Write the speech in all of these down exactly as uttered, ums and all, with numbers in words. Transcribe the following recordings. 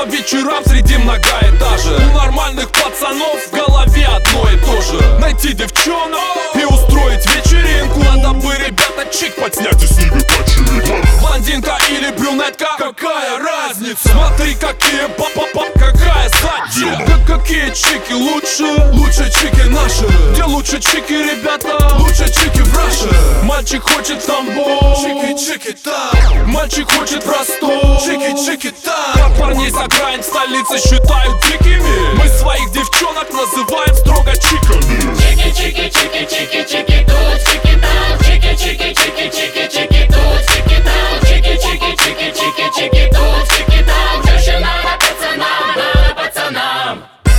по вечерам среди многоэтажек. У нормальных пацанов в голове одно и то же: найти девчонок и устроить вечеринку. Надо бы, ребята, чик подснять и с ними почилить. Блондинка или брюнетка, какая разница? Смотри, какие па-па-па, какая задница. Как какие чики лучше? Лучше чики наши. Где лучше чики, ребята? Лучше чики в Раше. Мальчик хочет в Тамбов, чики-чики там. Мальчик хочет в Ростов, чики-чики там. Как парней с окраин в столице считают дикими, мы своих девчонок называем строго чиками. Чики-чики-чики-чики-чики тут, чики там. Чики-чики-чики-чики-чики тут, чики там. Чики-чики-чики-чики-чики тут, чики там. Женщина на пацанам, на пацанам.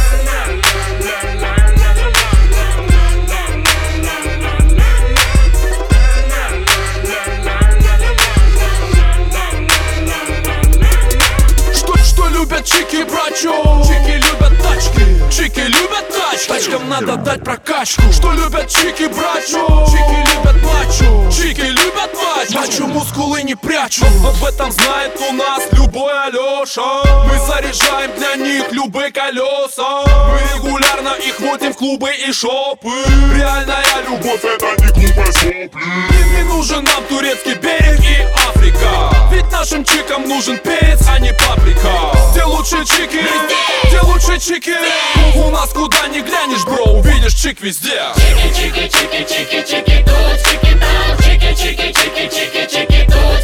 Любят чики, брачо. Чики любят тачки. Чики любят тачки. Тачкам надо дать прокачку. Что любят чики, брачо? Чики любят мачо. Чики любят мачо. Мачо мускулы не прячут. Об этом знает у нас любой Алёша. Мы заряжаем для них любые колеса. Мы регулярно их водим в клубы и шопы. Реальная любовь — это не глупые сопли. Им не нужен нам турецкий берег и Африка. Ведь нашим чикам нужен перец, а не паприка. Где лучше чики? Где лучше чики? У нас куда ни глянешь, бро, увидишь чик везде. Чики-чики-чики-чики-чики тут, чики там. Чики-чики-чики-чики-чики тут.